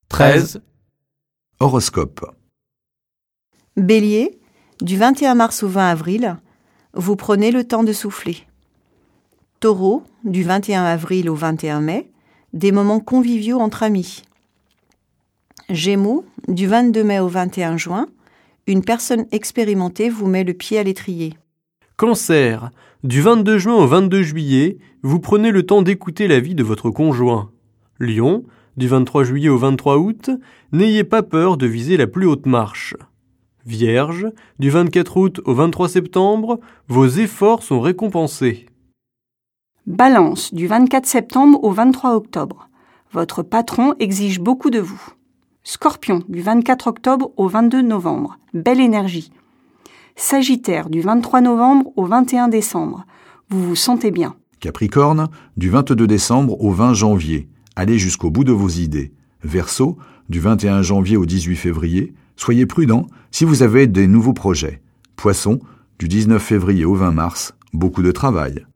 13. Horoscope. Bélier, du 21 mars au 20 avril, vous prenez le temps de souffler. Taureau, du 21 avril au 21 mai, des moments conviviaux entre amis. Gémeaux, du 22 mai au 21 juin, une personne expérimentée vous met le pied à l'étrier. Cancer, du 22 juin au 22 juillet, vous prenez le temps d'écouter l'avis de votre conjoint. Lion, du 23 juillet au 23 août, n'ayez pas peur de viser la plus haute marche. Vierge, du 24 août au 23 septembre, vos efforts sont récompensés. Balance, du 24 septembre au 23 octobre. Votre patron exige beaucoup de vous. Scorpion, du 24 octobre au 22 novembre. Belle énergie. Sagittaire, du 23 novembre au 21 décembre. Vous vous sentez bien. Capricorne, du 22 décembre au 20 janvier. Allez jusqu'au bout de vos idées. Verseau, du 21 janvier au 18 février. Soyez prudent si vous avez des nouveaux projets. Poisson, du 19 février au 20 mars. Beaucoup de travail.